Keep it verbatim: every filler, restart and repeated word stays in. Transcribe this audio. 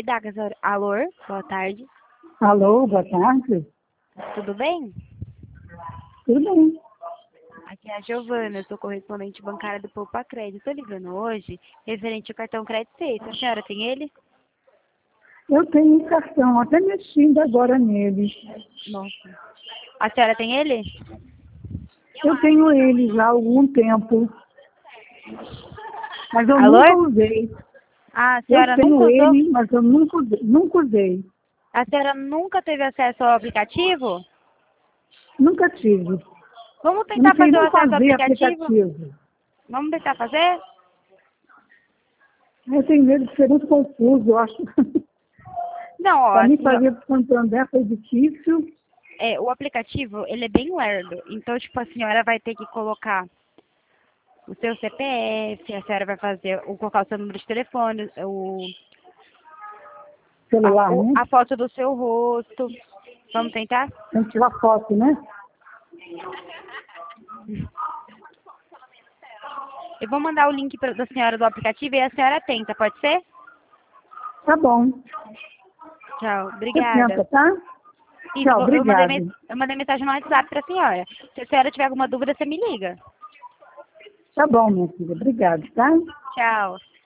lidar com essa hora. Alô, boa tarde. Alô, boa tarde. Tudo bem? Tudo bem. Aqui é a Giovana, eu sou correspondente bancária do Poupa Crédito. Estou ligando hoje referente ao cartão Crédito Sexta. A senhora tem ele? Eu tenho um cartão, até mexendo agora nele. Nossa. A senhora tem ele? Eu tenho ele já há algum tempo. Mas eu Alô? nunca usei. Ah, a Eu senhora tenho nunca usou? ele, mas eu nunca usei. Nunca usei. A senhora nunca teve acesso ao aplicativo? Nunca tive. Vamos Eu não tentar sei fazer o nem acesso ao fazer aplicativo? aplicativo. Vamos tentar fazer? Eu tenho medo de ser muito confuso, eu acho. Não, ó, Para mim assim, ó, fazer para Santander foi difícil. é, o aplicativo, ele é bem lerdo. Então, tipo, a senhora vai ter que colocar o seu C P F, a senhora vai fazer, ou colocar o seu número de telefone, o, a, Celular, o- né? a foto do seu rosto. Vamos tentar? Tem que tirar foto, né? Eu vou mandar o link pra, da senhora do aplicativo e a senhora tenta, pode ser? Tá bom. Tchau, Você tenta, obrigada. tá? Isso, Tchau, eu mandei, mes- obrigado. eu mandei mensagem no WhatsApp pra senhora. Se a senhora tiver alguma dúvida, você me liga. Tá bom, minha filha. Obrigado, tá? Tchau.